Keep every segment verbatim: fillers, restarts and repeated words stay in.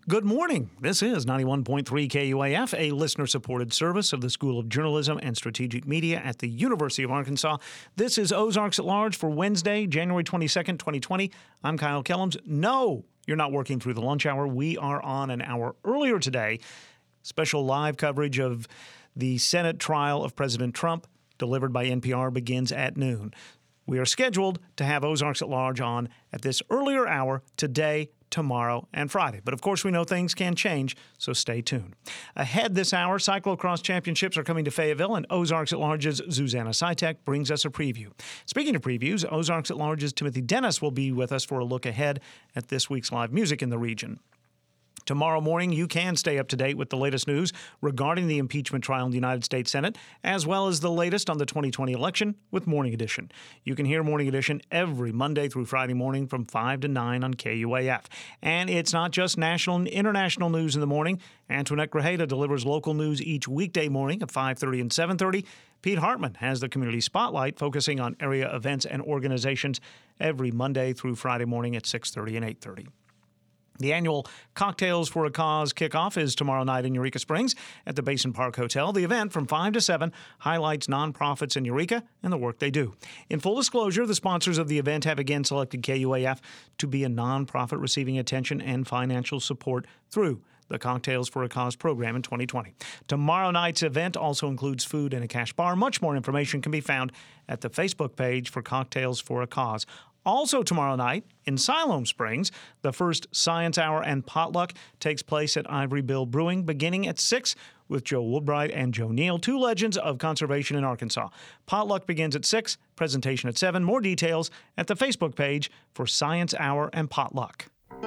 Good morning. This is ninety-one point three K U A F, a listener-supported service of the School of Journalism and Strategic Media at the University of Arkansas. This is Ozarks at Large for Wednesday, January twenty-second, twenty twenty. I'm Kyle Kellums. No, you're not working through the lunch hour. We are on an hour earlier today. Special live coverage of the Senate trial of President Trump, delivered by N P R, begins at noon. We are scheduled to have Ozarks at Large on at this earlier hour today, tomorrow, and Friday. But of course, we know things can change, so stay tuned. Ahead this hour, Cyclocross Championships are coming to Fayetteville, and Ozarks at Large's Zuzana Sitek brings us a preview. Speaking of previews, Ozarks at Large's Timothy Dennis will be with us for a look ahead at this week's live music in the region. Tomorrow morning, you can stay up to date with the latest news regarding the impeachment trial in the United States Senate, as well as the latest on the twenty twenty election with Morning Edition. You can hear Morning Edition every Monday through Friday morning from five to nine on K U A F. And it's not just national and international news in the morning. Antoinette Grajeda delivers local news each weekday morning at five thirty and seven thirty. Pete Hartman has the Community Spotlight, focusing on area events and organizations every Monday through Friday morning at six thirty and eight thirty. The annual Cocktails for a Cause kickoff is tomorrow night in Eureka Springs at the Basin Park Hotel. The event from five to seven highlights nonprofits in Eureka and the work they do. In full disclosure, the sponsors of the event have again selected K U A F to be a nonprofit receiving attention and financial support through the Cocktails for a Cause program in twenty twenty. Tomorrow night's event also includes food and a cash bar. Much more information can be found at the Facebook page for Cocktails for a Cause. Also tomorrow night, in Siloam Springs, the first Science Hour and Potluck takes place at Ivory Bill Brewing, beginning at six with Joe Woodbright and Joe Neal, two legends of conservation in Arkansas. Potluck begins at six, presentation at seven. More details at the Facebook page for Science Hour and Potluck.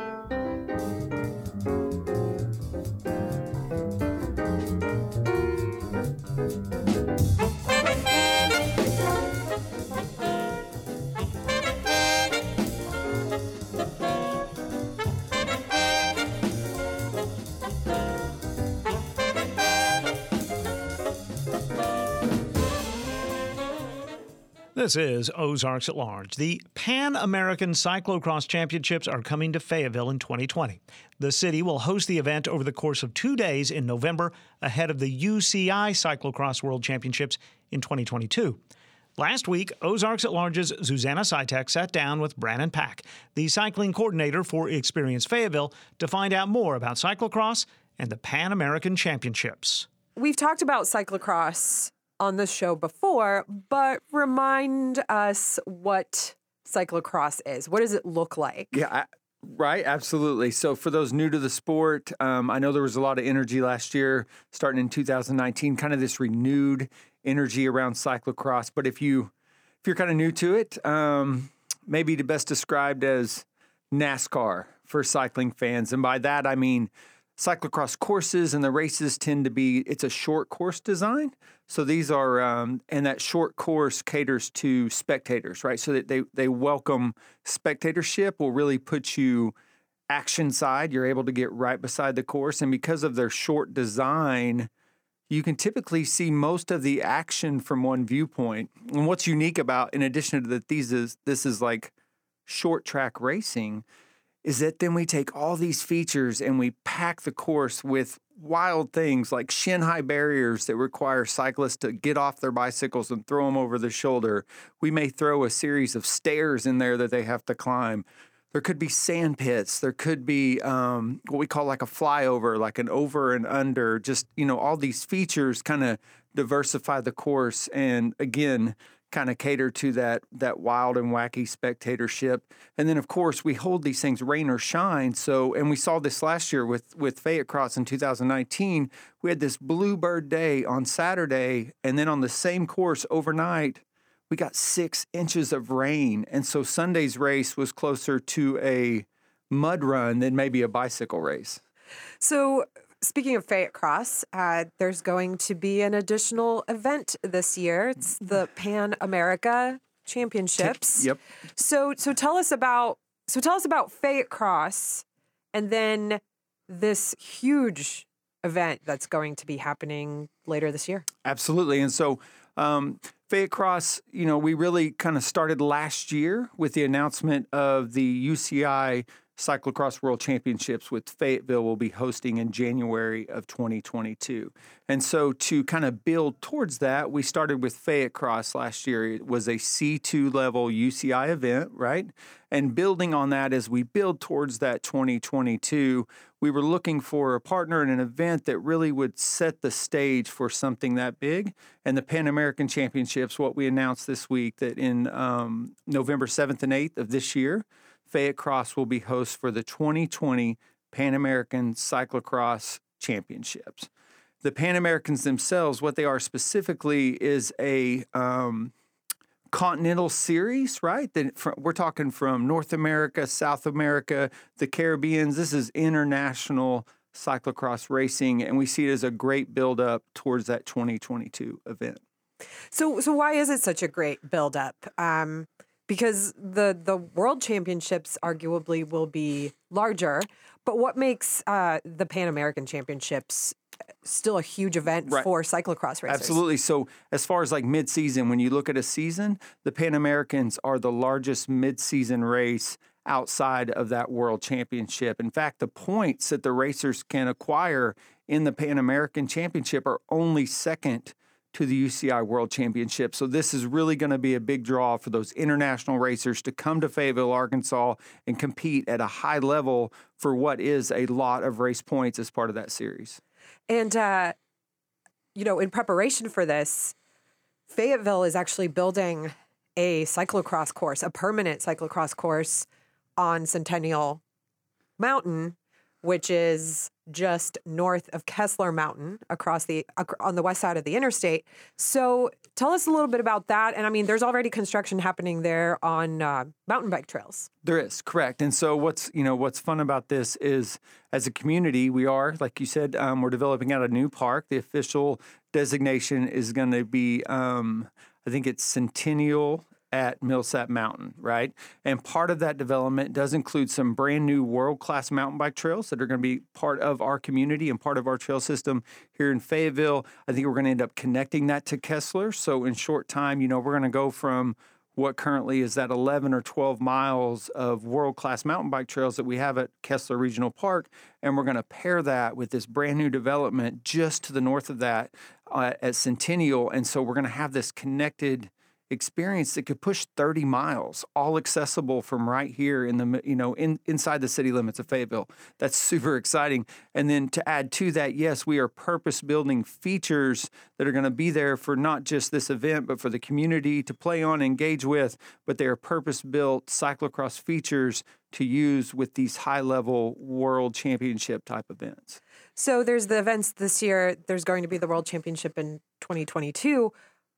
This is Ozarks at Large. The Pan American Cyclocross Championships are coming to Fayetteville in twenty twenty. The city will host the event over the course of two days in November, ahead of the U C I Cyclocross World Championships in twenty twenty-two. Last week, Ozarks at Large's Zuzana Sitek sat down with Brannon Pack, the cycling coordinator for Experience Fayetteville, to find out more about cyclocross and the Pan American Championships. We've talked about cyclocross on the show before, but remind us what cyclocross is. What does it look like? Yeah, I, right. Absolutely. So for those new to the sport, um, I know there was a lot of energy last year, starting in two thousand nineteen, kind of this renewed energy around cyclocross. But if you if you're kind of new to it, um, maybe the best described as NASCAR for cycling fans, and by that I mean cyclocross courses and the races tend to be, it's a short course design. So these are, um, and that short course caters to spectators, right? So that they, they welcome spectatorship, will really put you action side. You're able to get right beside the course. And because of their short design, you can typically see most of the action from one viewpoint. And what's unique about, in addition to that, these is, this is like short track racing, is that then we take all these features and we pack the course with wild things like shin-high barriers that require cyclists to get off their bicycles and throw them over the shoulder. We may throw a series of stairs in there that they have to climb. There could be sand pits. There could be um, what we call like a flyover, like an over and under. Just, you know, all these features kind of diversify the course and, again, kind of cater to that that wild and wacky spectatorship. And then, of course, we hold these things rain or shine. So, and we saw this last year with, with Fayette Cross in two thousand nineteen. We had this Bluebird Day on Saturday, and then on the same course overnight, we got six inches of rain. And so Sunday's race was closer to a mud run than maybe a bicycle race. So speaking of Fayette Cross, uh, there's going to be an additional event this year. It's the Pan America Championships. Yep. So so tell us about so tell us about Fayette Cross, and then this huge event that's going to be happening later this year. Absolutely. And so um, Fayette Cross, you know, we really kind of started last year with the announcement of the U C I Cyclocross World Championships, with Fayetteville will be hosting in January of twenty twenty-two. And so to kind of build towards that, we started with Fayette Cross last year. It was a C two level U C I event, right? And building on that, as we build towards that twenty twenty-two, we were looking for a partner in an event that really would set the stage for something that big. And the Pan American Championships, what we announced this week, that in um, November seventh and eighth of this year, Fayette Cross will be host for the twenty twenty Pan American Cyclocross Championships. The Pan Americans themselves, what they are specifically, is a um, continental series, right? That we're talking from North America, South America, the Caribbeans. This is international cyclocross racing, and we see it as a great build-up towards that twenty twenty-two event. So, so why is it such a great build-up? Um, because the the World Championships arguably will be larger, but what makes uh, the Pan American Championships still a huge event right. for cyclocross racers? Absolutely. So as far as like mid-season, when you look at a season, the Pan Americans are the largest mid-season race outside of that World Championship. In fact, the points that the racers can acquire in the Pan American Championship are only second to the U C I World Championship. So this is really going to be a big draw for those international racers to come to Fayetteville, Arkansas, and compete at a high level for what is a lot of race points as part of that series. And, uh, you know, in preparation for this, Fayetteville is actually building a cyclocross course, a permanent cyclocross course on Centennial Mountain, which is just north of Kessler Mountain across the on the west side of the interstate. So tell us a little bit about that. And I mean, there's already construction happening there on uh, mountain bike trails. There is, correct. And so what's, you know, what's fun about this is, as a community, we are, like you said, um, we're developing out a new park. The official designation is going to be, um, I think it's Centennial at Millsap Mountain, right? And part of that development does include some brand new world-class mountain bike trails that are going to be part of our community and part of our trail system here in Fayetteville. I think we're going to end up connecting that to Kessler. So in short time, you know, we're going to go from what currently is that eleven or twelve miles of world-class mountain bike trails that we have at Kessler Regional Park, and we're going to pair that with this brand new development just to the north of that uh, at Centennial. And so we're going to have this connected experience that could push thirty miles, all accessible from right here in the, you know, in inside the city limits of Fayetteville. That's super exciting. And then to add to that, yes, we are purpose building features that are going to be there for not just this event, but for the community to play on, engage with, but they are purpose built cyclocross features to use with these high level world championship type events. So there's the events this year. There's going to be the World Championship in twenty twenty-two,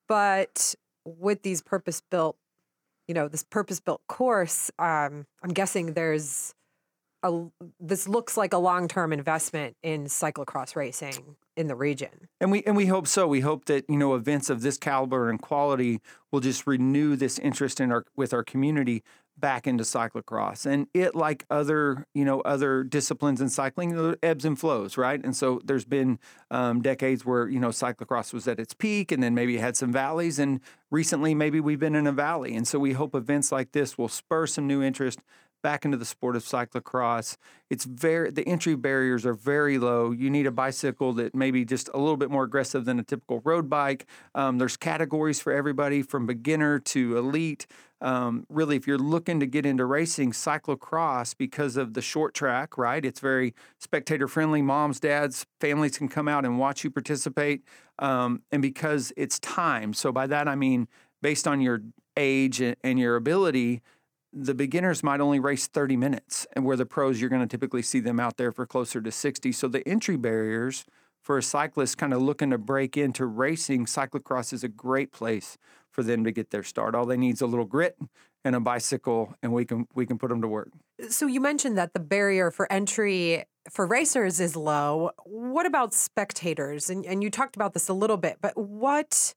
but with these purpose-built, you know, this purpose-built course, um, I'm guessing there's a, this looks like a long-term investment in cyclocross racing in the region. And we and we hope so. We hope that, you know, events of this caliber and quality will just renew this interest in our with our community back into cyclocross. And it, like other, you know, other disciplines in cycling, it ebbs and flows, right? And so there's been um, decades where, you know, cyclocross was at its peak and then maybe it had some valleys. And recently, maybe we've been in a valley. And so we hope events like this will spur some new interest back into the sport of cyclocross. It's very, the entry barriers are very low. You need a bicycle that maybe just a little bit more aggressive than a typical road bike. Um, there's categories for everybody from beginner to elite. Um, really, if you're looking to get into racing, cyclocross, because of the short track, right? It's very spectator friendly. Moms, dads, families can come out and watch you participate. Um, and because it's time. So by that, I mean, based on your age and, and your ability, the beginners might only race thirty minutes, and where the pros, you're going to typically see them out there for closer to sixty. So the entry barriers for a cyclist kind of looking to break into racing, cyclocross is a great place for them to get their start. All they need is a little grit and a bicycle, and we can we can put them to work. So you mentioned that the barrier for entry for racers is low. What about spectators? And and you talked about this a little bit, but what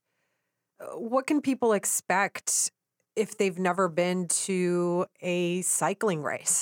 what can people expect if they've never been to a cycling race?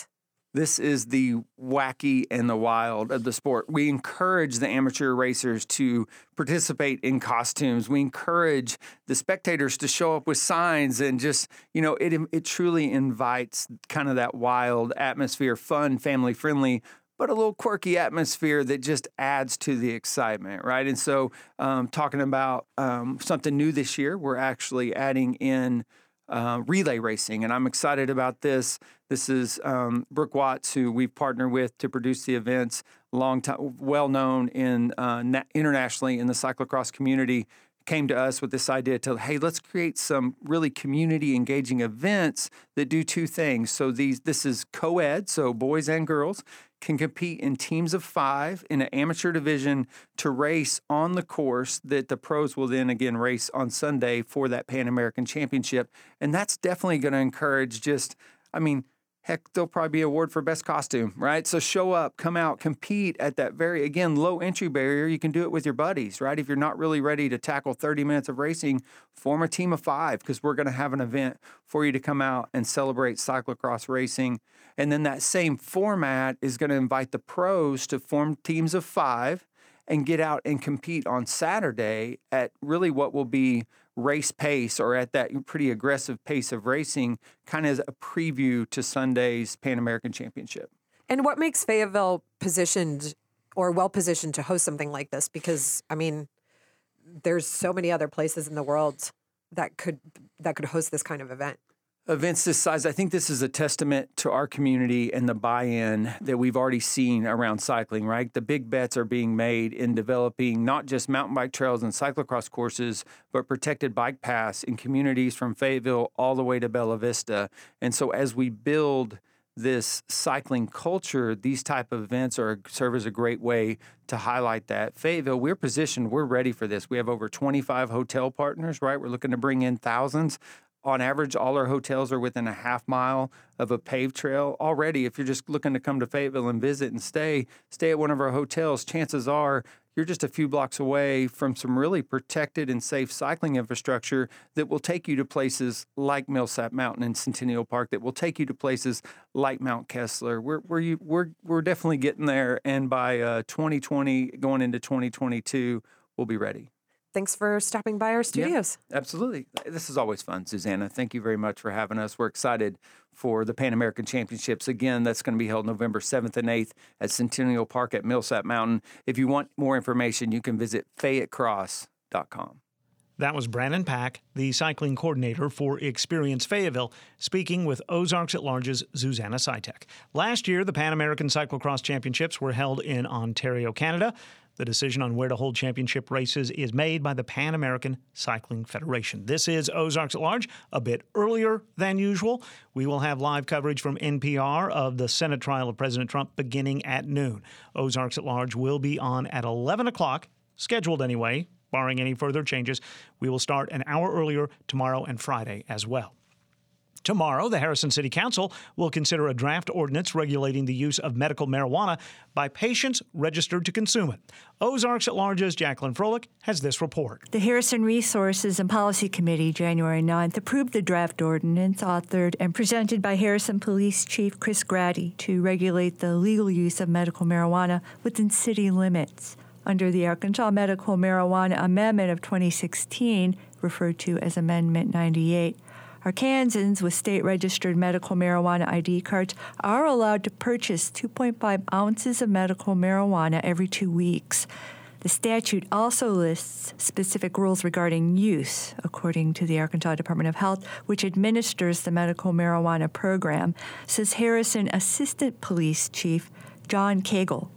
This is the wacky and the wild of the sport. We encourage the amateur racers to participate in costumes. We encourage the spectators to show up with signs, and just, you know, it it truly invites kind of that wild atmosphere, fun, family friendly, but a little quirky atmosphere that just adds to the excitement, right? And so um, talking about um, something new this year, we're actually adding in Uh, relay racing, and I'm excited about this. This is um, Brooke Watts, who we've partnered with to produce the events, long time, well known in uh, na- internationally in the cyclocross community, came to us with this idea to, hey, let's create some really community engaging events that do two things. So these, this is co-ed, so boys and girls can compete in teams of five in an amateur division to race on the course that the pros will then again race on Sunday for that Pan American Championship. And that's definitely going to encourage just, I mean, heck, there'll probably be an award for best costume, right? So show up, come out, compete at that very, again, low entry barrier. You can do it with your buddies, right? If you're not really ready to tackle thirty minutes of racing, form a team of five, because we're going to have an event for you to come out and celebrate cyclocross racing. And then that same format is going to invite the pros to form teams of five and get out and compete on Saturday at really what will be race pace, or at that pretty aggressive pace of racing, kind of as a preview to Sunday's Pan American Championship. And what makes Fayetteville positioned or well positioned to host something like this? Because, I mean, there's so many other places in the world that could that could host this kind of event. Events this size, I think this is a testament to our community and the buy-in that we've already seen around cycling, right? The big bets are being made in developing not just mountain bike trails and cyclocross courses, but protected bike paths in communities from Fayetteville all the way to Bella Vista. And so as we build this cycling culture, these type of events are serve as a great way to highlight that. Fayetteville, we're positioned, we're ready for this. We have over twenty-five hotel partners, right? We're looking to bring in thousands. On average, all our hotels are within a half mile of a paved trail. Already, if you're just looking to come to Fayetteville and visit and stay, stay at one of our hotels, chances are you're just a few blocks away from some really protected and safe cycling infrastructure that will take you to places like Millsap Mountain and Centennial Park, that will take you to places like Mount Kessler. We're we're you, we're we're definitely getting there, and by uh, twenty twenty, going into twenty twenty-two, we'll be ready. Thanks for stopping by our studios. Yeah, absolutely. This is always fun, Susanna. Thank you very much for having us. We're excited for the Pan American Championships. Again, that's going to be held November seventh and eighth at Centennial Park at Millsap Mountain. If you want more information, you can visit fayette cross dot com. That was Brandon Pack, the cycling coordinator for Experience Fayetteville, speaking with Ozarks at Large's Susanna Sitek. Last year, the Pan American Cyclocross Championships were held in Ontario, Canada. The decision on where to hold championship races is made by the Pan American Cycling Federation. This is Ozarks at Large, a bit earlier than usual. We will have live coverage from N P R of the Senate trial of President Trump beginning at noon. Ozarks at Large will be on at eleven o'clock, scheduled anyway, barring any further changes. We will start an hour earlier tomorrow and Friday as well. Tomorrow, the Harrison City Council will consider a draft ordinance regulating the use of medical marijuana by patients registered to consume it. Ozarks at Large's Jacqueline Froelich has this report. The Harrison Resources and Policy Committee, January ninth, approved the draft ordinance authored and presented by Harrison Police Chief Chris Grady to regulate the legal use of medical marijuana within city limits. Under the Arkansas Medical Marijuana Amendment of twenty sixteen, referred to as Amendment ninety-eight, Arkansans with state-registered medical marijuana I D cards are allowed to purchase two point five ounces of medical marijuana every two weeks. The statute also lists specific rules regarding use, according to the Arkansas Department of Health, which administers the medical marijuana program, says Harrison Assistant Police Chief John Cagle.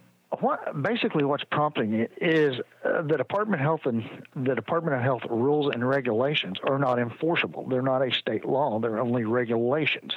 What, basically what's prompting it is uh, the Department of Health and the Department of Health rules and regulations are not enforceable. They're not a state law. They're only regulations.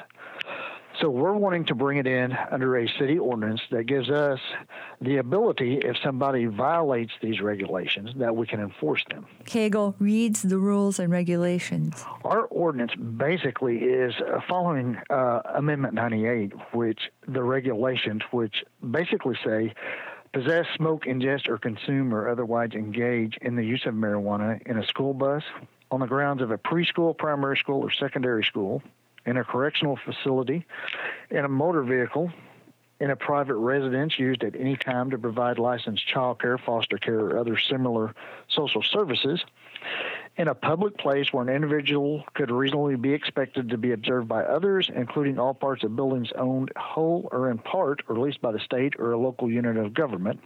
So we're wanting to bring it in under a city ordinance that gives us the ability, if somebody violates these regulations, that we can enforce them. Cagle reads the rules and regulations. Our ordinance basically is following uh, Amendment ninety-eight, which the regulations, which basically say, possess, smoke, ingest, or consume or otherwise engage in the use of marijuana in a school bus, on the grounds of a preschool, primary school, or secondary school, in a correctional facility, in a motor vehicle, in a private residence used at any time to provide licensed child care, foster care, or other similar social services, in a public place where an individual could reasonably be expected to be observed by others, including all parts of buildings owned whole or in part, or leased by the state or a local unit of government,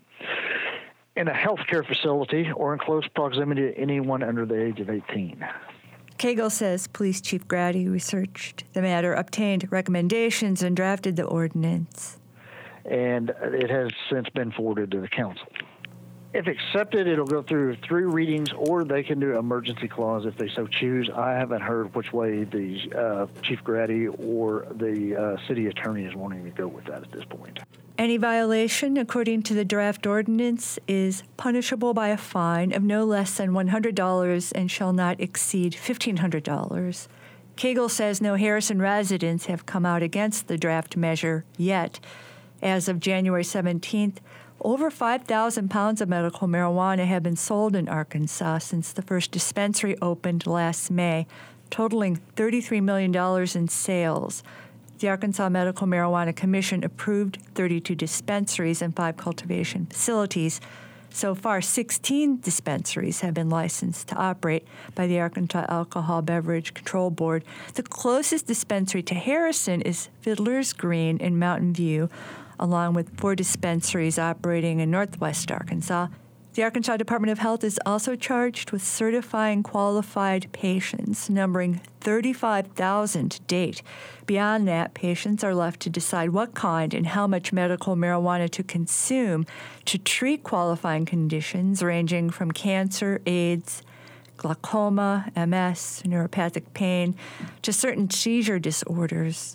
in a healthcare facility, or in close proximity to anyone under the age of eighteen. Cagle says Police Chief Grady researched the matter, obtained recommendations, and drafted the ordinance. And it has since been forwarded to the council. If accepted, it'll go through three readings, or they can do emergency clause if they so choose. I haven't heard which way the uh, Chief Grady or the uh, city attorney is wanting to go with that at this point. Any violation, according to the draft ordinance, is punishable by a fine of no less than one hundred dollars and shall not exceed fifteen hundred dollars. Cagle says no Harrison residents have come out against the draft measure yet. As of January seventeenth, over five thousand pounds of medical marijuana have been sold in Arkansas since the first dispensary opened last May, totaling thirty-three million dollars in sales. The Arkansas Medical Marijuana Commission approved thirty-two dispensaries and five cultivation facilities. So far, sixteen dispensaries have been licensed to operate by the Arkansas Alcohol Beverage Control Board. The closest dispensary to Harrison is Fiddler's Green in Mountain View, along with four dispensaries operating in northwest Arkansas. The Arkansas Department of Health is also charged with certifying qualified patients, numbering thirty-five thousand to date. Beyond that, patients are left to decide what kind and how much medical marijuana to consume to treat qualifying conditions ranging from cancer, AIDS, glaucoma, M S, neuropathic pain, to certain seizure disorders.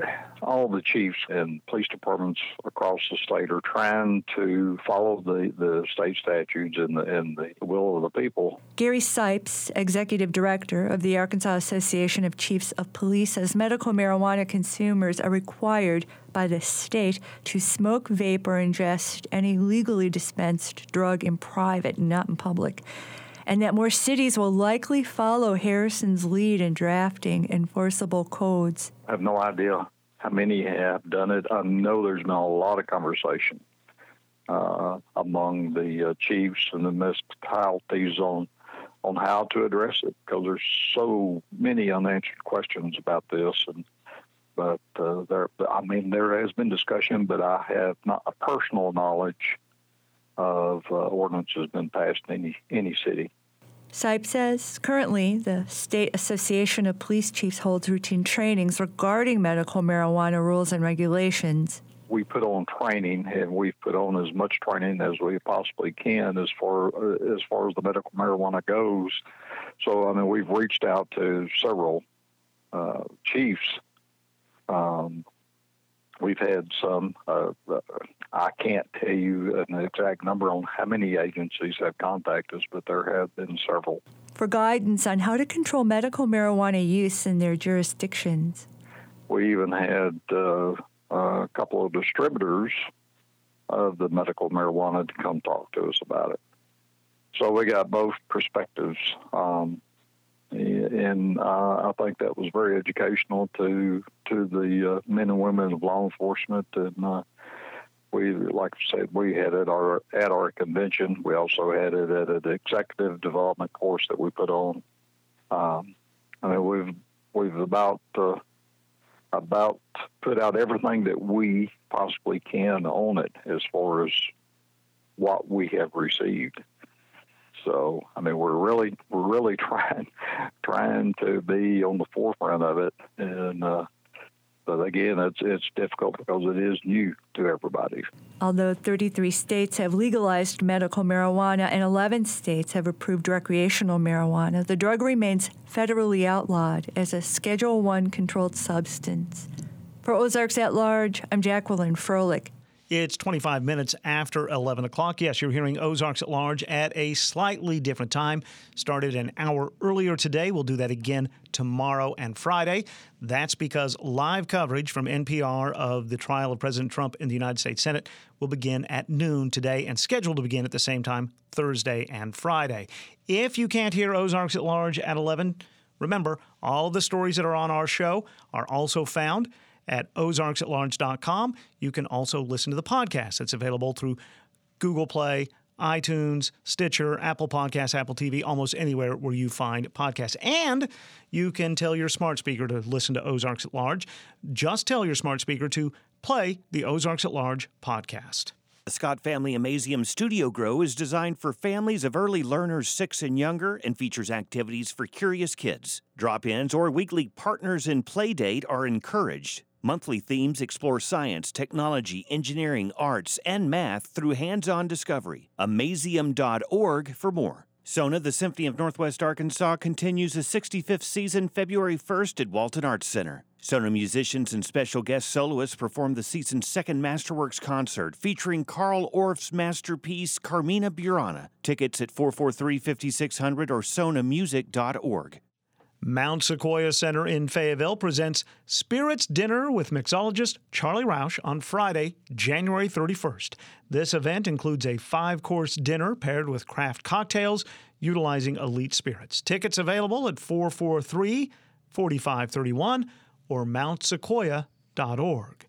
All the chiefs and police departments across the state are trying to follow the, the state statutes and the, and the will of the people. Gary Sipes, executive director of the Arkansas Association of Chiefs of Police, says medical marijuana consumers are required by the state to smoke, vape, or ingest any legally dispensed drug in private, not in public, and that more cities will likely follow Harrison's lead in drafting enforceable codes. I have no idea how many have done it. I know there's been a lot of conversation uh, among the uh, chiefs and the municipalities on on how to address it, because there's so many unanswered questions about this. And but uh, there, I mean, there has been discussion, but I have not a personal knowledge of uh, ordinances been passed in any any city. Sipes says currently the State Association of Police Chiefs holds routine trainings regarding medical marijuana rules and regulations. We put on training, and we've put on as much training as we possibly can as far as far as the medical marijuana goes. So, I mean, we've reached out to several uh, chiefs. Um, we've had some. Uh, I can't tell you an exact number on how many agencies have contacted us, but there have been several. For guidance on how to control medical marijuana use in their jurisdictions. We even had uh, a couple of distributors of the medical marijuana to come talk to us about it. So we got both perspectives, um, and uh, I think that was very educational to to the uh, men and women of law enforcement. And uh, we, like I said, we had it at our at our convention. We also had it at an executive development course that we put on. Um, I mean, we've we've about uh, about put out everything that we possibly can on it as far as what we have received. So, I mean, we're really we're really trying trying to be on the forefront of it, and uh, but again, it's it's difficult because it is new to everybody. Although thirty-three states have legalized medical marijuana and eleven states have approved recreational marijuana, the drug remains federally outlawed as a Schedule One controlled substance. For Ozarks at Large, I'm Jacqueline Froelich. It's twenty-five minutes after eleven o'clock. Yes, you're hearing Ozarks at Large at a slightly different time. Started an hour earlier today. We'll do that again tomorrow and Friday. That's because live coverage from N P R of the trial of President Trump in the United States Senate will begin at noon today and scheduled to begin at the same time Thursday and Friday. If you can't hear Ozarks at Large at eleven, Remember, all the stories that are on our show are also found at ozarks at large dot com. You can also listen to the podcast. It's available through Google Play, iTunes, Stitcher, Apple Podcasts, Apple T V, almost anywhere where you find podcasts. And you can tell your smart speaker to listen to Ozarks at Large. Just tell your smart speaker to play the Ozarks at Large podcast. The Scott Family Amazium Studio Grow is designed for families of early learners six and younger and features activities for curious kids. Drop-ins or weekly partners in play date are encouraged. Monthly themes explore science, technology, engineering, arts, and math through hands-on discovery. amazium dot org for more. SONA, the Symphony of Northwest Arkansas, continues the sixty-fifth season February first at Walton Arts Center. SONA musicians and special guest soloists perform the season's second Masterworks concert featuring Carl Orff's masterpiece, Carmina Burana. Tickets at four four three, five six zero zero or sona music dot org. Mount Sequoia Center in Fayetteville presents Spirits Dinner with mixologist Charlie Rausch on Friday, January thirty-first. This event includes a five-course dinner paired with craft cocktails utilizing elite spirits. Tickets available at four four three, four five three one or mount sequoia dot org.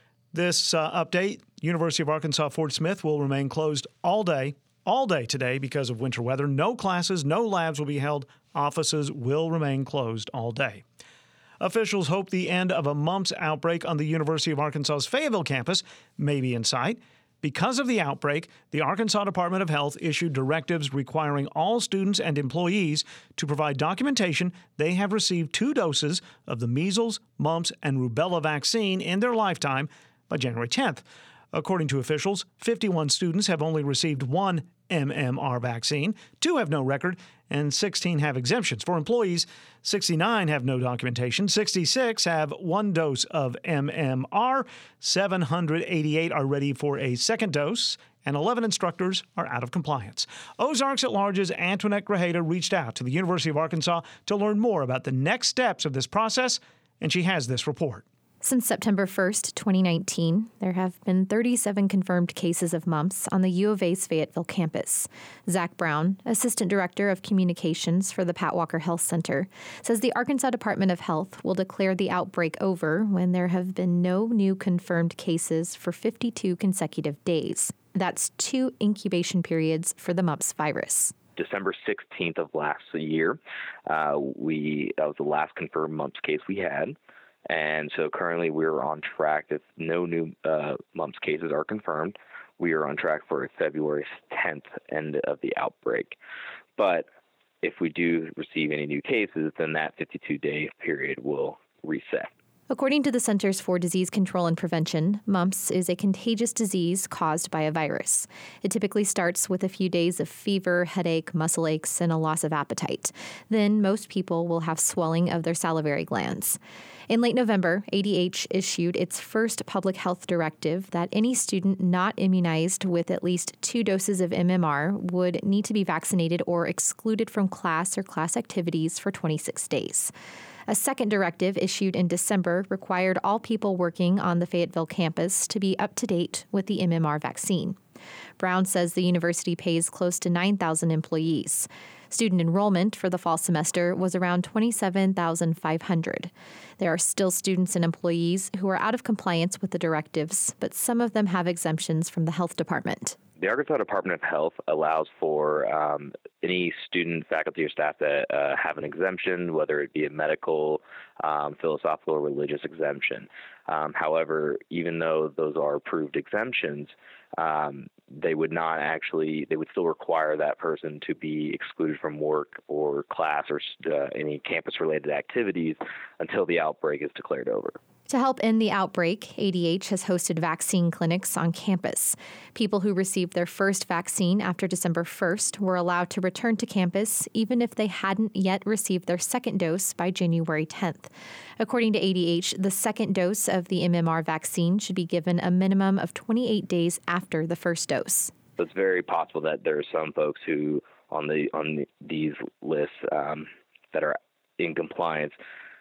This uh, update, University of Arkansas Fort Smith will remain closed all day, all day today because of winter weather. No classes, no labs will be held. Offices will remain closed all day. Officials hope the end of a mumps outbreak on the University of Arkansas's Fayetteville campus may be in sight. Because of the outbreak, the Arkansas Department of Health issued directives requiring all students and employees to provide documentation they have received two doses of the measles, mumps, and rubella vaccine in their lifetime by January tenth. According to officials, fifty-one students have only received one M M R vaccine, two have no record, and sixteen have exemptions. For employees, sixty-nine have no documentation, sixty-six have one dose of M M R, seven hundred eighty-eight are ready for a second dose, and eleven instructors are out of compliance. Ozarks at Large's Antoinette Grajeda reached out to the University of Arkansas to learn more about the next steps of this process, and she has this report. Since September first, twenty nineteen, there have been thirty-seven confirmed cases of mumps on the U of A's Fayetteville campus. Zach Brown, Assistant Director of Communications for the Pat Walker Health Center, says the Arkansas Department of Health will declare the outbreak over when there have been no new confirmed cases for fifty-two consecutive days. That's two incubation periods for the mumps virus. December sixteenth of last year, uh, we that was the last confirmed mumps case we had. And so currently we're on track. If no new uh, mumps cases are confirmed, we are on track for a February tenth end of the outbreak. But if we do receive any new cases, then that fifty-two day period will reset. According to the Centers for Disease Control and Prevention, mumps is a contagious disease caused by a virus. It typically starts with a few days of fever, headache, muscle aches, and a loss of appetite. Then most people will have swelling of their salivary glands. In late November, A D H issued its first public health directive that any student not immunized with at least two doses of M M R would need to be vaccinated or excluded from class or class activities for twenty-six days. A second directive issued in December required all people working on the Fayetteville campus to be up to date with the M M R vaccine. Brown says the university pays close to nine thousand employees. Student enrollment for the fall semester was around twenty-seven thousand five hundred. There are still students and employees who are out of compliance with the directives, but some of them have exemptions from the health department. The Arkansas Department of Health allows for um, any student, faculty, or staff that uh, have an exemption, whether it be a medical, um, philosophical, or religious exemption. Um, however, even though those are approved exemptions, um, they would not actually, they would still require that person to be excluded from work or class or uh, any campus-related activities until the outbreak is declared over. To help end the outbreak, A D H has hosted vaccine clinics on campus. People who received their first vaccine after December first were allowed to return to campus even if they hadn't yet received their second dose by January tenth. According to A D H, the second dose of the M M R vaccine should be given a minimum of twenty-eight days after the first dose. So it's very possible that there are some folks who on the on the, these lists um, that are in compliance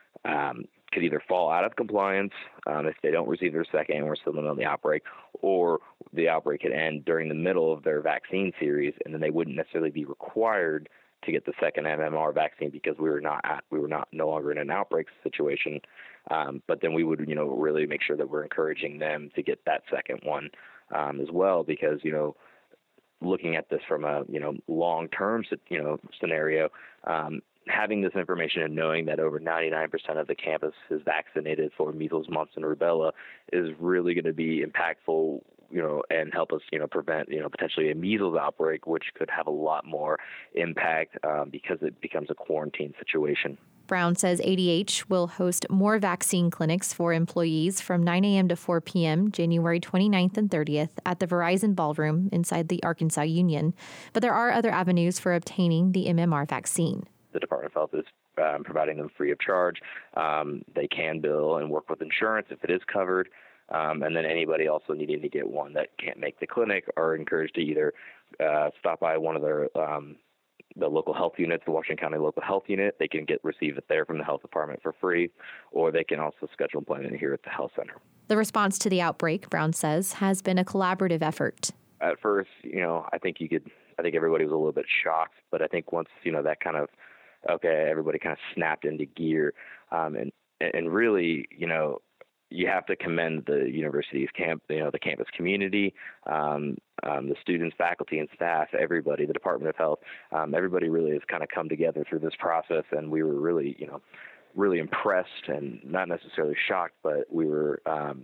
um, could either fall out of compliance um, if they don't receive their second and we're still in the middle of the outbreak, or the outbreak could end during the middle of their vaccine series, and then they wouldn't necessarily be required to get the second M M R vaccine because we were not at, we were not no longer in an outbreak situation. Um, but then we would, you know, really make sure that we're encouraging them to get that second one um, as well, because, you know, looking at this from a, you know, long-term, you know, scenario, um, having this information and knowing that over ninety-nine percent of the campus is vaccinated for measles, mumps, and rubella is really going to be impactful, you know, and help us, you know, prevent, you know, potentially a measles outbreak, which could have a lot more impact um, because it becomes a quarantine situation. Brown says A D H will host more vaccine clinics for employees from nine a.m. to four p.m. January twenty-ninth and thirtieth at the Verizon Ballroom inside the Arkansas Union. But there are other avenues for obtaining the M M R vaccine. The Department of Health is um, providing them free of charge. Um, they can bill and work with insurance if it is covered. Um, and then anybody also needing to get one that can't make the clinic are encouraged to either uh, stop by one of their um, the local health units, the Washington County local health unit. They can get receive it there from the health department for free, or they can also schedule an appointment here at the health center. The response to the outbreak, Brown says, has been a collaborative effort. At first, you know, I think you could, I think everybody was a little bit shocked, but I think once, you know, that kind of, okay, everybody kind of snapped into gear, um, and and really, you know, you have to commend the university's camp, you know, the campus community, um, um, the students, faculty, and staff, everybody, the Department of Health, um, everybody really has kind of come together through this process, and we were really, you know, really impressed and not necessarily shocked, but we were, um,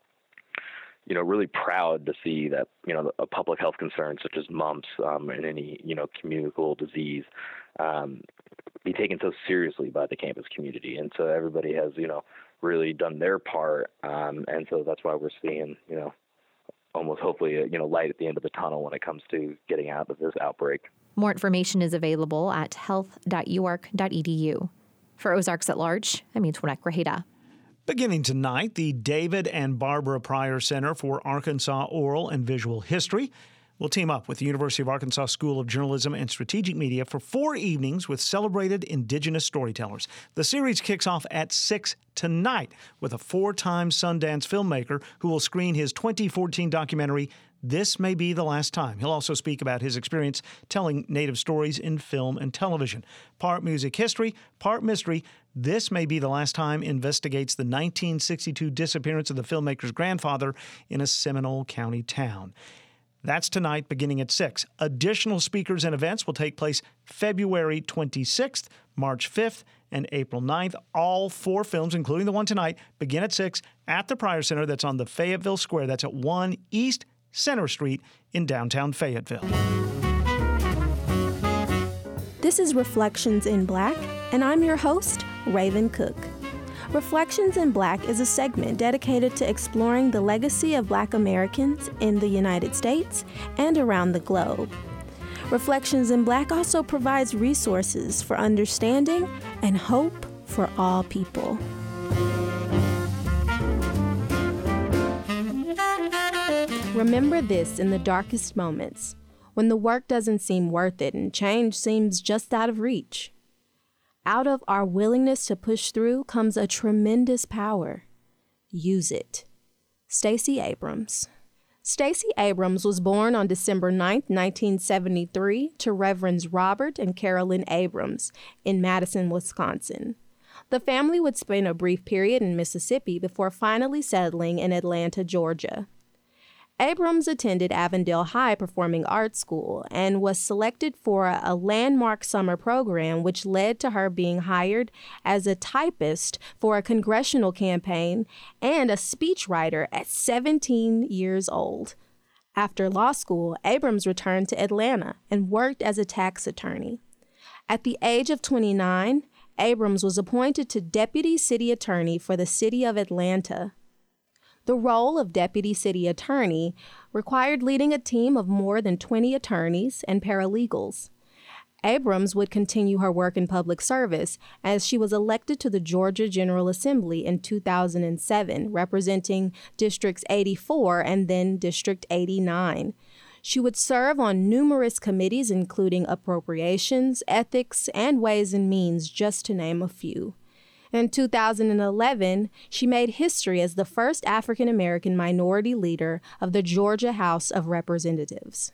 you know, really proud to see that, you know, a public health concern such as mumps um, and any, you know, communicable disease um, be taken so seriously by the campus community. And so everybody has, you know, really done their part. Um, and so that's why we're seeing, you know, almost hopefully, a, you know, light at the end of the tunnel when it comes to getting out of this outbreak. More information is available at health dot u ark dot e d u. For Ozarks at Large, I'm Antoinette Grajeda. Beginning tonight, the David and Barbara Pryor Center for Arkansas Oral and Visual History will team up with the University of Arkansas School of Journalism and Strategic Media for four evenings with celebrated Indigenous storytellers. The series kicks off at six tonight with a four-time Sundance filmmaker who will screen his twenty fourteen documentary, This May Be the Last Time. He'll also speak about his experience telling Native stories in film and television. Part music history, part mystery, This May Be the Last Time investigates the nineteen sixty-two disappearance of the filmmaker's grandfather in a Seminole County town. That's tonight, beginning at six. Additional speakers and events will take place February twenty-sixth, March fifth, and April ninth. All four films, including the one tonight, begin at six at the Pryor Center that's on the Fayetteville Square. That's at one East Center Street in downtown Fayetteville. This is Reflections in Black, and I'm your host, Raven Cook. Reflections in Black is a segment dedicated to exploring the legacy of Black Americans in the United States and around the globe. Reflections in Black also provides resources for understanding and hope for all people. Remember this in the darkest moments, when the work doesn't seem worth it and change seems just out of reach. Out of our willingness to push through comes a tremendous power. Use it. Stacey Abrams. Stacey Abrams was born on December ninth, nineteen seventy-three, to Reverends Robert and Carolyn Abrams in Madison, Wisconsin. The family would spend a brief period in Mississippi before finally settling in Atlanta, Georgia. Abrams attended Avondale High Performing Arts School and was selected for a landmark summer program which led to her being hired as a typist for a congressional campaign and a speechwriter at seventeen years old. After law school, Abrams returned to Atlanta and worked as a tax attorney. At the age of twenty-nine, Abrams was appointed to Deputy City Attorney for the City of Atlanta. The role of Deputy City Attorney required leading a team of more than twenty attorneys and paralegals. Abrams would continue her work in public service as she was elected to the Georgia General Assembly in two thousand seven, representing Districts eighty-four and then District eighty-nine. She would serve on numerous committees, including Appropriations, Ethics, and Ways and Means, just to name a few. In two thousand eleven, she made history as the first African-American minority leader of the Georgia House of Representatives.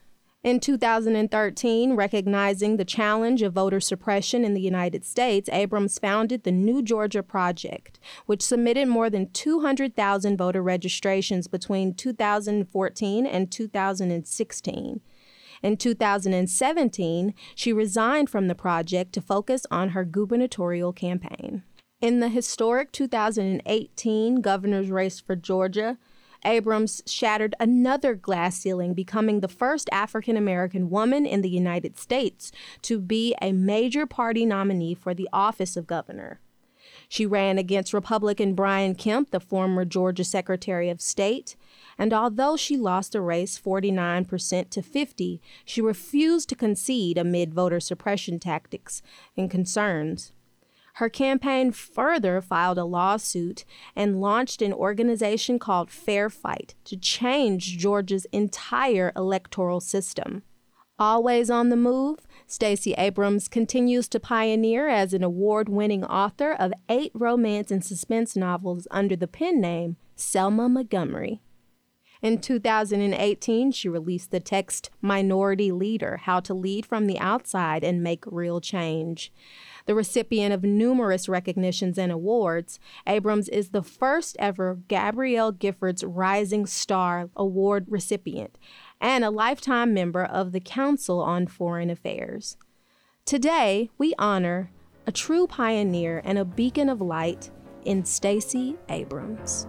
In two thousand thirteen, recognizing the challenge of voter suppression in the United States, Abrams founded the New Georgia Project, which submitted more than two hundred thousand voter registrations between two thousand fourteen and two thousand sixteen. In two thousand seventeen, she resigned from the project to focus on her gubernatorial campaign. In the historic two thousand eighteen governor's race for Georgia, Abrams shattered another glass ceiling, becoming the first African-American woman in the United States to be a major party nominee for the office of governor. She ran against Republican Brian Kemp, the former Georgia Secretary of State, and although she lost the race forty-nine percent to fifty, she refused to concede amid voter suppression tactics and concerns. Her campaign further filed a lawsuit and launched an organization called Fair Fight to change Georgia's entire electoral system. Always on the move, Stacey Abrams continues to pioneer as an award-winning author of eight romance and suspense novels under the pen name Selma Montgomery. In two thousand eighteen, she released the text Minority Leader: How to Lead from the Outside and Make Real Change. The recipient of numerous recognitions and awards, Abrams is the first ever Gabrielle Giffords Rising Star Award recipient and a lifetime member of the Council on Foreign Affairs. Today, we honor a true pioneer and a beacon of light in Stacey Abrams.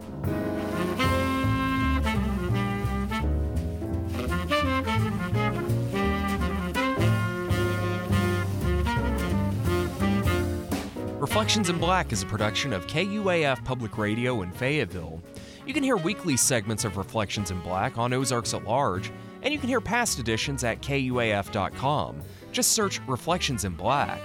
Reflections in Black is a production of K U A F Public Radio in Fayetteville. You can hear weekly segments of Reflections in Black on Ozarks at Large, and you can hear past editions at K U A F dot com. Just search Reflections in Black.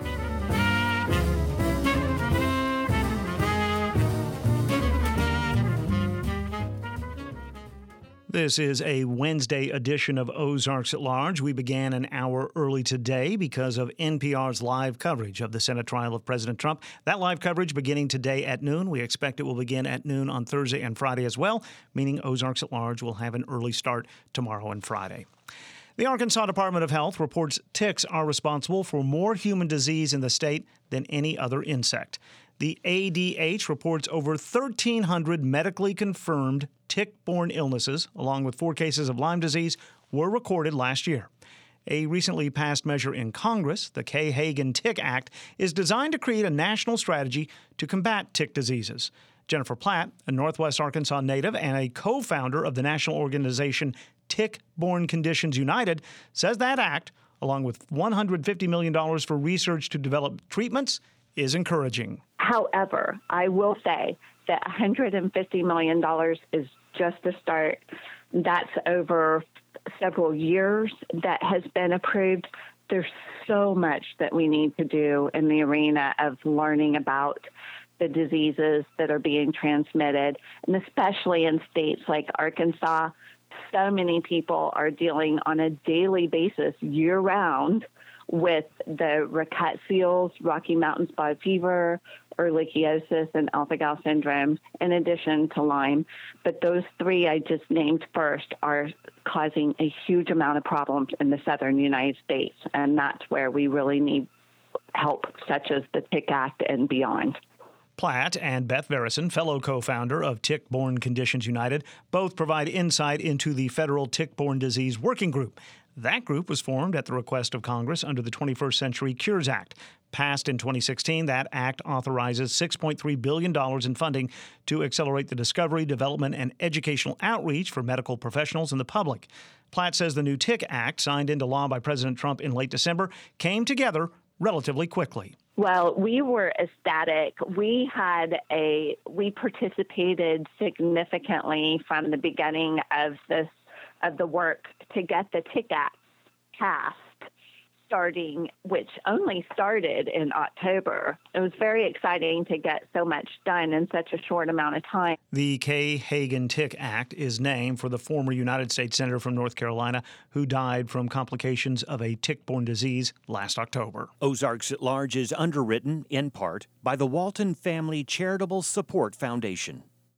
This is a Wednesday edition of Ozarks at Large. We began an hour early today because of N P R's live coverage of the Senate trial of President Trump. That live coverage beginning today at noon. We expect it will begin at noon on Thursday and Friday as well, meaning Ozarks at Large will have an early start tomorrow and Friday. The Arkansas Department of Health reports ticks are responsible for more human disease in the state than any other insect. The A D H reports over thirteen hundred medically confirmed tick-borne illnesses, along with four cases of Lyme disease, were recorded last year. A recently passed measure in Congress, the Kay Hagan Tick Act, is designed to create a national strategy to combat tick diseases. Jennifer Platt, a Northwest Arkansas native and a co-founder of the national organization Tick-Borne Conditions United, says that act, along with one hundred fifty million dollars for research to develop treatments, is encouraging. However, I will say that one hundred fifty million dollars is just a start. That's over several years that has been approved. There's so much that we need to do in the arena of learning about the diseases that are being transmitted, and especially in states like Arkansas, so many people are dealing on a daily basis year-round with the rickettsials, Rocky Mountain spotted fever, ehrlichiosis, and alpha-gal syndrome, in addition to Lyme. But those three I just named first are causing a huge amount of problems in the southern United States, and that's where we really need help, such as the Tick Act and beyond. Platt and Beth Verison, fellow co-founder of Tick-Borne Conditions United, both provide insight into the federal tick-borne disease working group. That group was formed at the request of Congress under the twenty-first Century Cures Act. Passed in twenty sixteen, that act authorizes six point three billion dollars in funding to accelerate the discovery, development, and educational outreach for medical professionals and the public. Platt says the new Tick Act, signed into law by President Trump in late December, came together relatively quickly. Well, we were ecstatic. We had a, we participated significantly from the beginning of this, of the work to get the Tick Act passed, starting, which only started in October. It was very exciting to get so much done in such a short amount of time. The Kay Hagan Tick Act is named for the former United States Senator from North Carolina who died from complications of a tick-borne disease last October. Ozarks at Large is underwritten, in part, by the Walton Family Charitable Support Foundation.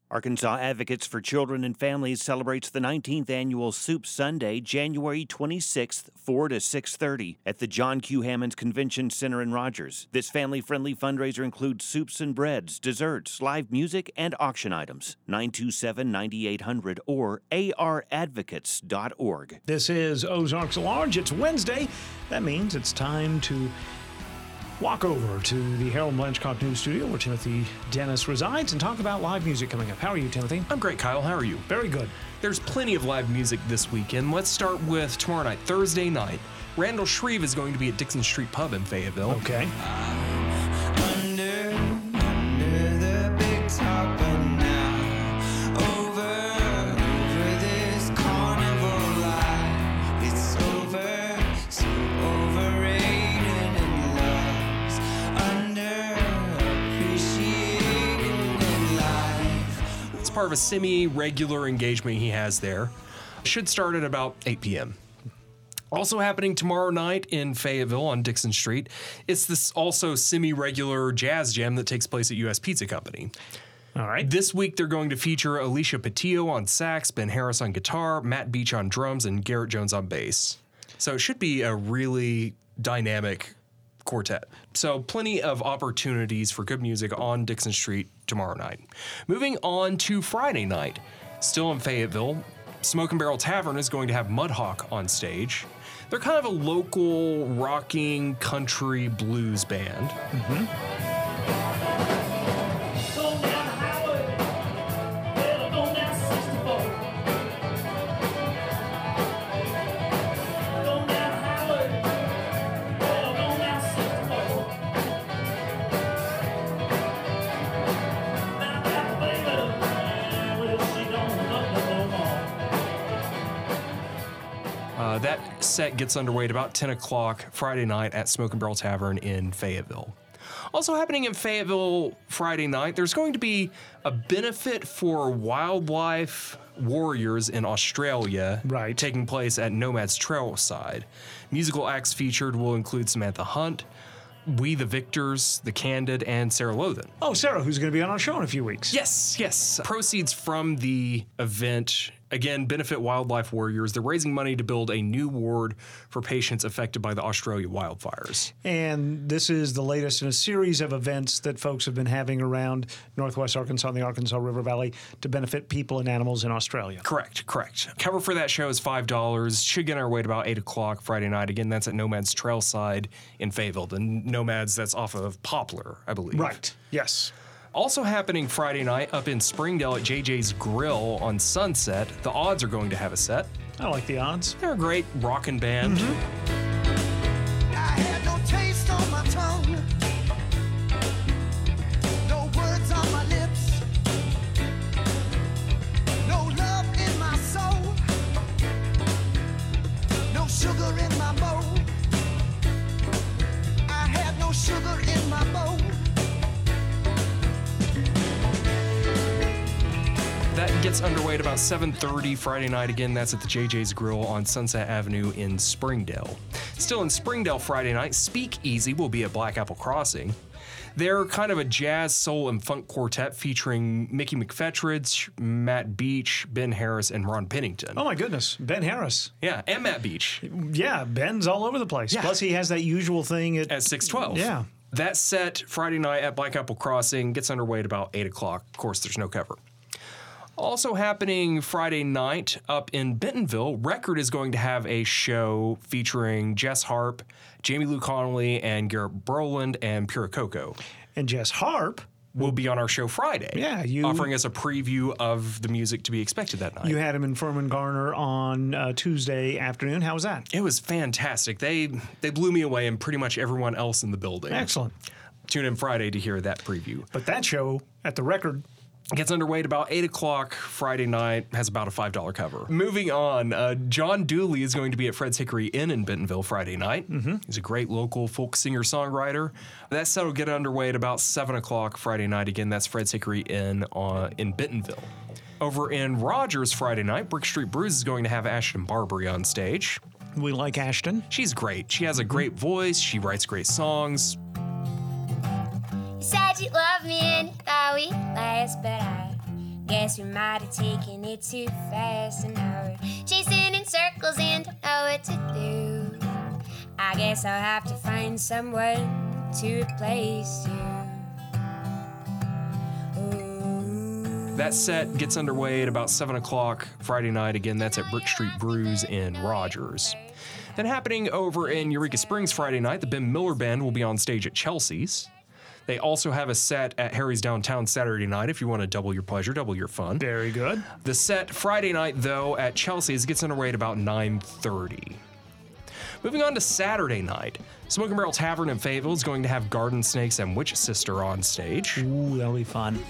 Arkansas Advocates for Children and Families celebrates the nineteenth annual Soup Sunday, January twenty-sixth, four to six thirty, at the John Q. Hammonds Convention Center in Rogers. This family-friendly fundraiser includes soups and breads, desserts, live music, and auction items. nine two seven, nine eight hundred or a r advocates dot org. This is Ozarks at Large. It's Wednesday. That means it's time to walk over to the Harold Blanchcock News Studio where Timothy Dennis resides and talk about live music coming up. How are you, Timothy? I'm great, Kyle. How are you? Very good. There's plenty of live music this weekend. Let's start with tomorrow night, Thursday night. Randall Shreve is going to be at Dixon Street Pub in Fayetteville. Okay. Under, under the big top and now over, over this carnival life. It's over, so overrated and loves underappreciated in life. It's part of a semi-regular engagement he has there. Should start at about eight p.m. Also happening tomorrow night in Fayetteville on Dixon Street, it's this also semi-regular jazz jam that takes place at U S Pizza Company. All right. This week they're going to feature Alicia Patillo on sax, Ben Harris on guitar, Matt Beach on drums, and Garrett Jones on bass. So it should be a really dynamic quartet. So plenty of opportunities for good music on Dixon Street tomorrow night. Moving on to Friday night, still in Fayetteville, Smoke and Barrel Tavern is going to have Mudhawk on stage. They're kind of a local rocking country blues band. Mm-hmm. Uh, that set gets underway at about ten o'clock Friday night at Smoke and Barrel Tavern in Fayetteville. Also happening in Fayetteville Friday night, there's going to be a benefit for wildlife warriors in Australia, right, taking place at Nomad's Trailside. Musical acts featured will include Samantha Hunt, We the Victors, The Candid, and Sarah Lothan. Oh, Sarah, who's going to be on our show in a few weeks. Yes, yes. Proceeds from the event, again, benefit wildlife warriors. They're raising money to build a new ward for patients affected by the Australia wildfires. And this is the latest in a series of events that folks have been having around Northwest Arkansas and the Arkansas River Valley to benefit people and animals in Australia. Correct, correct. Cover for that show is five dollars. Should get our way at about eight o'clock Friday night. Again, that's at Nomad's Trailside in Fayetteville. The Nomads, that's off of Poplar, I believe. Right, yes. Also happening Friday night up in Springdale at J J's Grill on Sunset, the Odds are going to have a set. I like the Odds. They're a great rockin' band. Mm-hmm. I had no taste on my tongue, no words on my lips, no love in my soul, no sugar in my bowl. I had no sugar in my bowl. That gets underway at about seven thirty Friday night. Again, that's at the J J's Grill on Sunset Avenue in Springdale. Still in Springdale Friday night, Speak Easy will be at Black Apple Crossing. They're kind of a jazz, soul, and funk quartet featuring Mickey McFetridge, Matt Beach, Ben Harris, and Ron Pennington. Oh, my goodness. Ben Harris. Yeah, and Matt Beach. Yeah, Ben's all over the place. Yeah. Plus, he has that usual thing at, at six twelve. Yeah. That set Friday night at Black Apple Crossing gets underway at about eight o'clock. Of course, there's no cover. Also happening Friday night up in Bentonville, Record is going to have a show featuring Jess Harp, Jamie Lou Connolly, and Garrett Brolin and Pura Coco. And Jess Harp will be on our show Friday. Yeah, you offering us a preview of the music to be expected that night. You had him in Furman Garner on uh, Tuesday afternoon. How was that? It was fantastic. They they blew me away and pretty much everyone else in the building. Excellent. Tune in Friday to hear that preview. But that show at the Record gets underway at about eight o'clock Friday night, has about a five dollar cover. Moving on, uh, John Dooley is going to be at Fred's Hickory Inn in Bentonville Friday night. Mm-hmm. He's a great local folk singer-songwriter. That set will get underway at about seven o'clock Friday night. Again, that's Fred's Hickory Inn uh, in Bentonville. Over in Rogers Friday night, Brick Street Brews is going to have Ashton Barbary on stage. We like Ashton. She's great. She has a great voice. She writes great songs. You said you loved me and you thought we'd last, but I Guess we might have taken it too fast, and now we're chasing in circles and don't know what to do. I guess I'll have to find someone to replace you. That set gets underway at about seven o'clock Friday night. Again, that's at Brick Street Brews in Rogers. Then happening over in Eureka Springs Friday night, the Ben Miller Band will be on stage at Chelsea's. They also have a set at Harry's Downtown Saturday night if you want to double your pleasure, double your fun. Very good. The set Friday night, though, at Chelsea's gets underway at about nine thirty. Moving on to Saturday night, Smoking Barrel Tavern in Fayetteville is going to have Garden Snakes and Witch Sister on stage. Ooh, that'll be fun.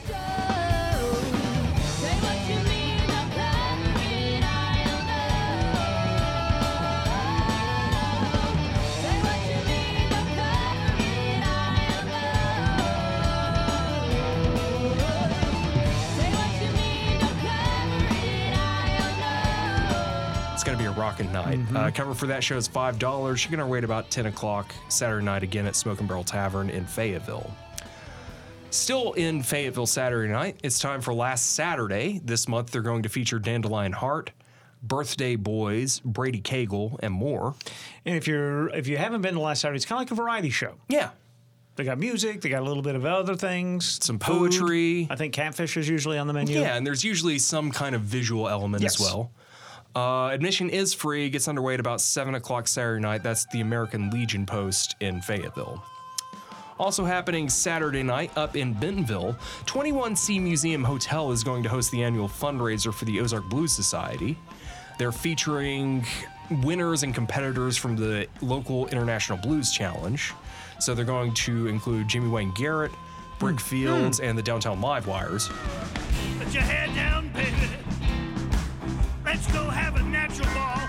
Rockin' night. Mm-hmm. Uh, cover for that show is five dollars. You're going to wait about ten o'clock Saturday night again at Smoking Barrel Tavern in Fayetteville. Still in Fayetteville Saturday night, it's time for Last Saturday. This month they're going to feature Dandelion Heart, Birthday Boys, Brady Cagle, and more. And if you're if you haven't been to Last Saturday, it's kind of like a variety show. Yeah. They got music, they got a little bit of other things. Some food. poetry. I think catfish is usually on the menu. Yeah, and there's usually some kind of visual element yes. as well. Uh, admission is free, gets underway at about seven o'clock Saturday night. That's the American Legion Post in Fayetteville. Also happening Saturday night up in Bentonville, twenty-one C Museum Hotel is going to host the annual fundraiser for the Ozark Blues Society. They're featuring winners and competitors from the local International Blues Challenge. So they're going to include Jimmy Wayne Garrett, Brick mm. Fields, mm. and the Downtown Livewires. Put your head down, baby. Let's go have a natural ball.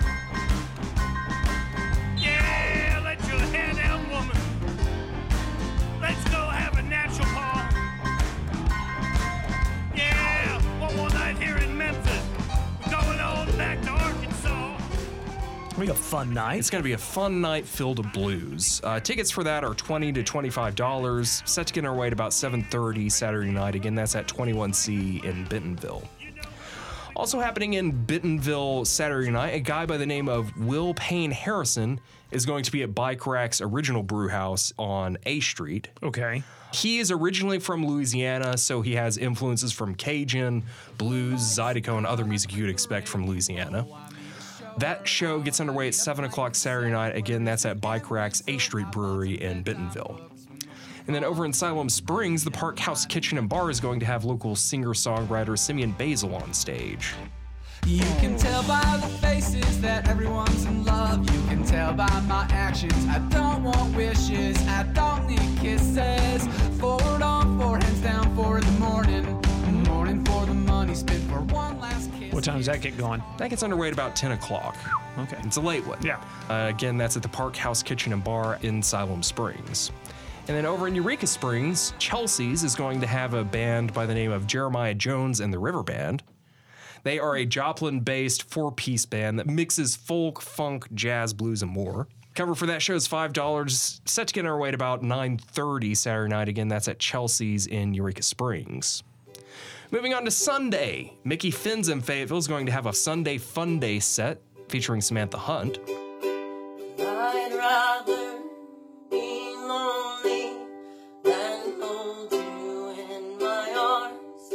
Yeah, let your hair down, woman. Let's go have a natural ball. Yeah, one more night here in Memphis. We're going on back to Arkansas. It'll be a fun night. It's going to be a fun night filled with blues. Uh, tickets for that are twenty to twenty-five dollars. Set to get underway at about seven thirty Saturday night. Again, that's at twenty-one C in Bentonville. Also happening in Bentonville Saturday night, a guy by the name of Will Payne Harrison is going to be at Bike Rack's original brew house on A Street. Okay. He is originally from Louisiana, so he has influences from Cajun, blues, Zydeco, and other music you'd expect from Louisiana. That show gets underway at seven o'clock Saturday night. Again, that's at Bike Rack's A Street Brewery in Bentonville. And then over in Siloam Springs, the Park House Kitchen and Bar is going to have local singer-songwriter Simeon Basil on stage. You can tell by the faces that everyone's in love. You can tell by my actions. I don't want wishes. I don't need kisses. Forward on four, hands down for the morning. Morning for the money spent for one last kiss. What time does that get going? That gets underway at about ten o'clock. Okay. It's a late one. Yeah. Uh, again, that's at the Park House Kitchen and Bar in Siloam Springs. And then over in Eureka Springs, Chelsea's is going to have a band by the name of Jeremiah Jones and the River Band. They are a Joplin-based four-piece band that mixes folk, funk, jazz, blues, and more. Cover for that show is five dollars, set to get underway at about nine thirty Saturday night. Again, that's at Chelsea's in Eureka Springs. Moving on to Sunday, Mickey Finn's in Fayetteville is going to have a Sunday Fun Day set featuring Samantha Hunt. I'd rather be lonely than hold you in my arms.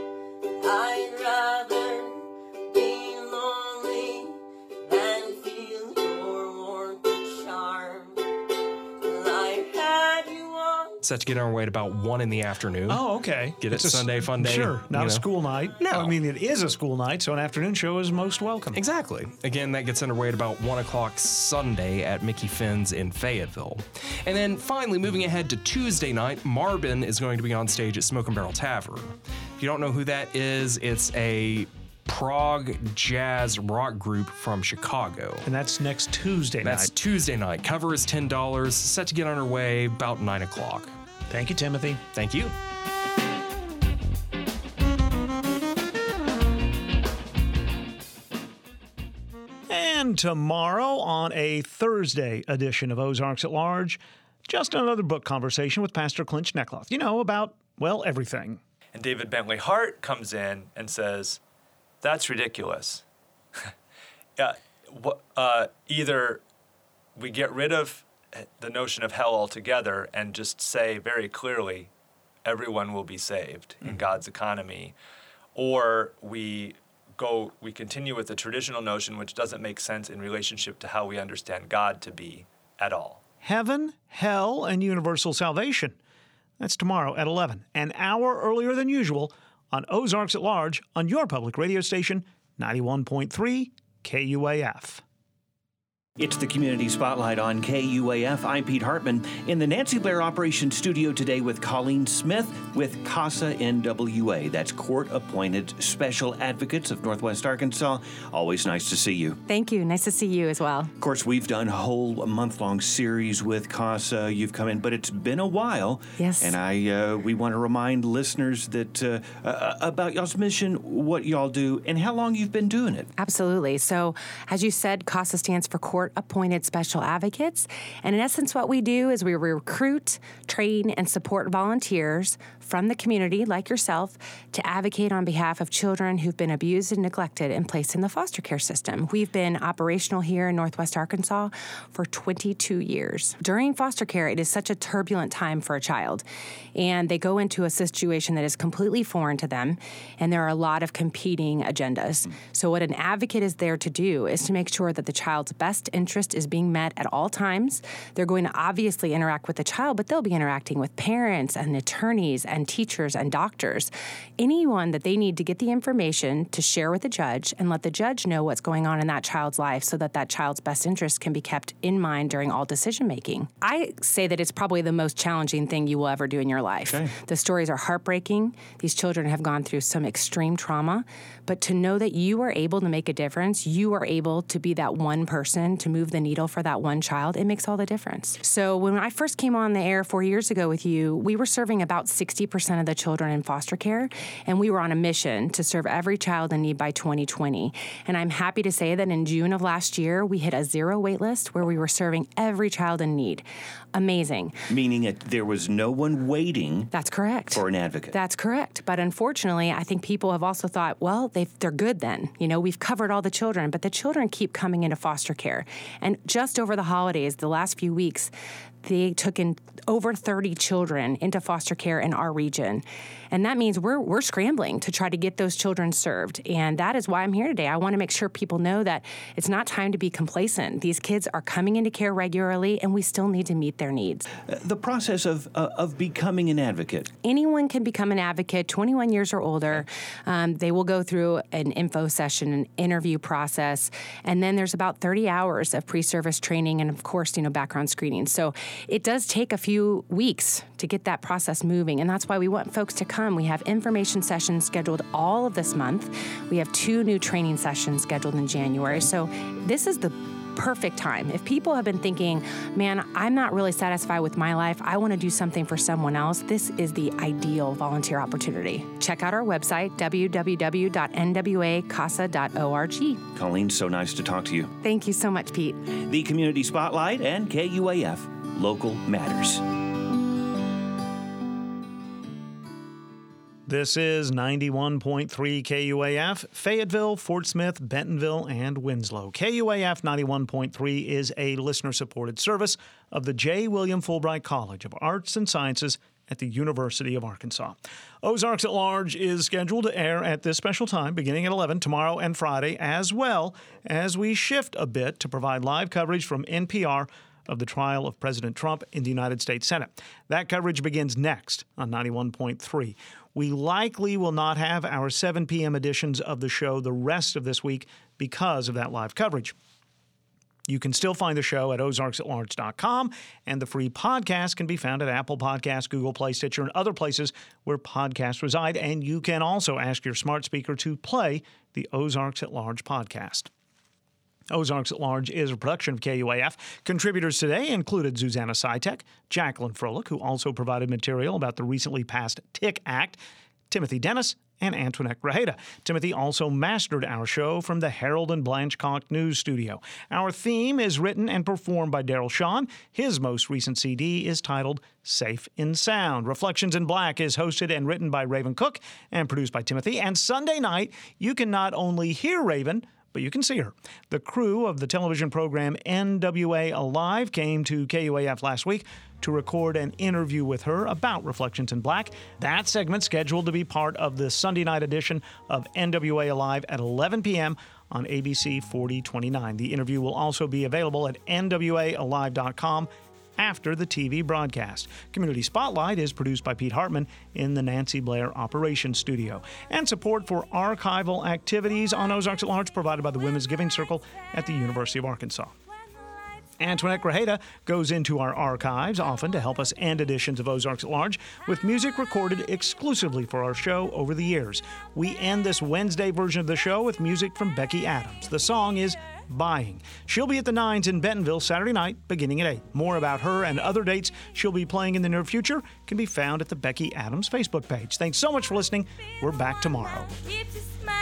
I'd rather be lonely than feel your warmth and charm. Well, I had you on. Set to get underway at about one in the afternoon. Oh, okay. Get It's it a Sunday s- Fun Day. Sure, not you a know. school night. No. I mean, it is a school night, so an afternoon show is most welcome. Exactly. Again, that gets underway at about one o'clock Sunday at Mickey Finn's in Fayetteville. And then finally, moving ahead to Tuesday night, Marbin is going to be on stage at Smoking Barrel Tavern. If you don't know who that is, it's a prog jazz rock group from Chicago. And that's next Tuesday That's night. Tuesday night. Cover is ten dollars, set to get underway about nine o'clock. Thank you, Timothy. Thank you. And tomorrow on a Thursday edition of Ozarks at Large, just another book conversation with Pastor Clint Schneckloth. You know, about, well, everything. And David Bentley Hart comes in and says, that's ridiculous. yeah, uh, either we get rid of the notion of hell altogether and just say very clearly, everyone will be saved mm-hmm. in God's economy, or we go, we continue with the traditional notion, which doesn't make sense in relationship to how we understand God to be at all. Heaven, hell, and universal salvation. That's tomorrow at eleven, an hour earlier than usual on Ozarks at Large on your public radio station, ninety-one point three K U A F. It's the Community Spotlight on K U A F. I'm Pete Hartman in the Nancy Blair Operations Studio today with Colleen Smith with CASA N W A. That's Court-Appointed Special Advocates of Northwest Arkansas. Always nice to see you. Thank you. Nice to see you as well. Of course, we've done a whole month-long series with CASA. You've come in, but it's been a while. Yes. And I, uh, we want to remind listeners that uh, uh, about y'all's mission, what y'all do, and how long you've been doing it. Absolutely. So, as you said, CASA stands for Court Appointed Special Advocates. And in essence, what we do is we recruit, train, and support volunteers from the community, like yourself, to advocate on behalf of children who've been abused and neglected and placed in the foster care system. We've been operational here in Northwest Arkansas for twenty-two years. During foster care, it is such a turbulent time for a child, and they go into a situation that is completely foreign to them, and there are a lot of competing agendas. Mm. So what an advocate is there to do is to make sure that the child's best interest is being met at all times. They're going to obviously interact with the child, but they'll be interacting with parents and attorneys and teachers and doctors, anyone that they need to get the information to share with the judge and let the judge know what's going on in that child's life so that that child's best interest can be kept in mind during all decision making. I say that it's probably the most challenging thing you will ever do in your life. Okay. The stories are heartbreaking. These children have gone through some extreme trauma, but to know that you are able to make a difference, you are able to be that one person to move the needle for that one child, it makes all the difference. So when I first came on the air four years ago with you, we were serving about sixty percent of the children in foster care, and we were on a mission to serve every child in need by twenty twenty. And I'm happy to say that in June of last year, we hit a zero wait list where we were serving every child in need. Amazing. Meaning that there was no one waiting. That's correct. For an advocate. That's correct. But unfortunately, I think people have also thought, well, they've, they're good then. You know, we've covered all the children, but the children keep coming into foster care. And just over the holidays, the last few weeks, they took in over thirty children into foster care in our region. And that means we're we're scrambling to try to get those children served. And that is why I'm here today. I want to make sure people know that it's not time to be complacent. These kids are coming into care regularly, and we still need to meet their needs. Uh, the process of uh, of becoming an advocate. Anyone can become an advocate, twenty-one years or older. Um, they will go through an info session, an interview process, and then there's about thirty hours of pre-service training and, of course, you know, background screening. So it does take a few weeks to get that process moving, and that's why we want folks to come. We have information sessions scheduled all of this month. We have two new training sessions scheduled in January. So this is the perfect time. If people have been thinking, man, I'm not really satisfied with my life, I want to do something for someone else, this is the ideal volunteer opportunity. Check out our website, w w w dot n w a casa dot org. Colleen, so nice to talk to you. Thank you so much, Pete. The Community Spotlight and K U A F. Local Matters. This is ninety-one point three K U A F, Fayetteville, Fort Smith, Bentonville, and Winslow. K U A F ninety-one point three is a listener-supported service of the J. William Fulbright College of Arts and Sciences at the University of Arkansas. Ozarks at Large is scheduled to air at this special time, beginning at eleven tomorrow and Friday, as well as we shift a bit to provide live coverage from N P R of the trial of President Trump in the United States Senate. That coverage begins next on ninety-one point three. We likely will not have our seven p.m. editions of the show the rest of this week because of that live coverage. You can still find the show at ozarks at large dot com, and the free podcast can be found at Apple Podcasts, Google Play, Stitcher, and other places where podcasts reside. And you can also ask your smart speaker to play the Ozarks at Large podcast. Ozarks at Large is a production of K U A F. Contributors today included Susanna Sytek, Jacqueline Froelich, who also provided material about the recently passed TIC Act, Timothy Dennis, and Antoinette Grajeda. Timothy also mastered our show from the Harold and Blanchcock News Studio. Our theme is written and performed by Daryl Shawn. His most recent C D is titled Safe in Sound. Reflections in Black is hosted and written by Raven Cook and produced by Timothy. And Sunday night, you can not only hear Raven, but you can see her. The crew of the television program N W A Alive came to K U A F last week to record an interview with her about Reflections in Black. That segment scheduled to be part of the Sunday night edition of N W A Alive at eleven p.m. on A B C forty twenty-nine. The interview will also be available at N W A alive dot com after the T V broadcast. Community Spotlight is produced by Pete Hartman in the Nancy Blair Operations Studio. And support for archival activities on Ozarks at Large provided by the Women's Giving Circle at the University of Arkansas. Antoinette Grajeda goes into our archives often to help us end editions of Ozarks at Large with music recorded exclusively for our show over the years. We end this Wednesday version of the show with music from Becky Adams. The song is Buying. She'll be at the Nines in Bentonville Saturday night beginning at eight. More about her and other dates she'll be playing in the near future can be found at the Becky Adams Facebook page. Thanks so much for listening. We're back tomorrow.